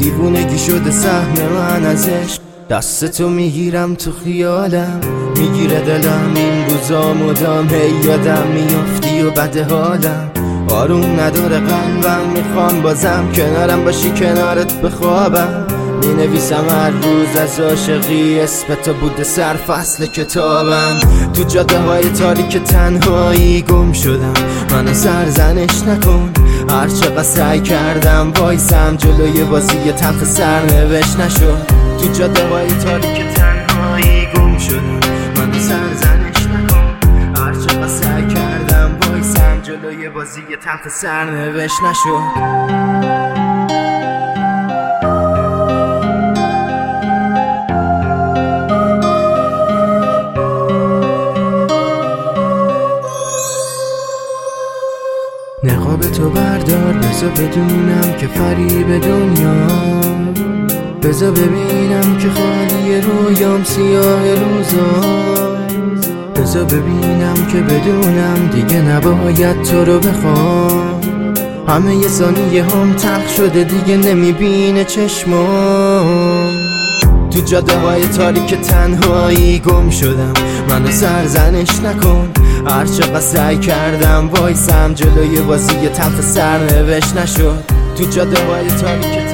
دیوونگی شده سهم من ازش. دستتو میگیرم تو خیالم، میگیره دلم این روزا مدام، هی یادم میافتی و بد حالم. آروم نداره قلبم، میخوام بازم کنارم باشی، کنارت بخوابم. مینویسم هر روز از عاشقی، اسم تو بوده سر فصل کتابم. تو جاده های تاریک تنهایی گم شدم، منو سرزنش نکن. هر چقدر سعی کردم وایسم جلوی بازی تلخ سرنوشت نشد. تو جاده های تاریک تنهایی گم شدم، منو سرزنش نکن. هر چقدر سعی کردم وایسم جلوی بازی تلخ سرنوشت نشد. نقاب تو بردار، بذار بدونم که فریب دنیا، بذار ببینم که خالی رویام سیاه روزا، بذار ببینم که بدونم دیگه نباید تو رو بخوام. همه یه ثانیه هم تلخ شده دیگه نمیبینه چشمام. تو جاده های تاریک تنهایی گم شدم، منو سرزنش نکن. هر چقدر سعی کردم وایسم جلوی بازی تلخ سرنوشت نشد. تو جاده های تاریک